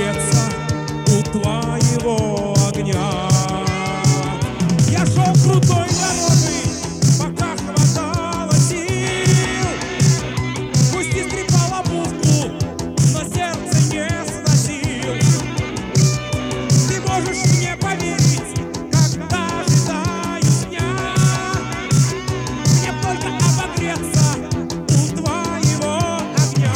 обогреться у твоего огня. Я шел крутой дорогой, пока хватало сил. Пусть и скрипал обувку, но сердце не сносил. Ты можешь мне поверить, когда ожидаю дня. Мне только обогреться у твоего огня.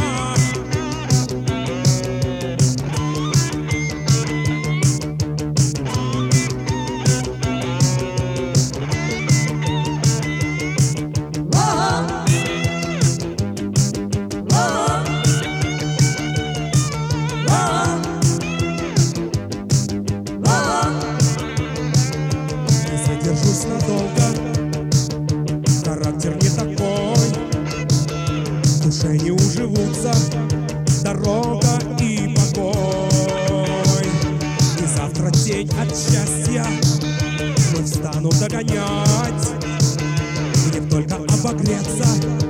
Не задержусь надолго, характер не такой, в душе не уживутся дорога и покой. И завтра день от счастья вновь стану догонять. Мне б только обогреться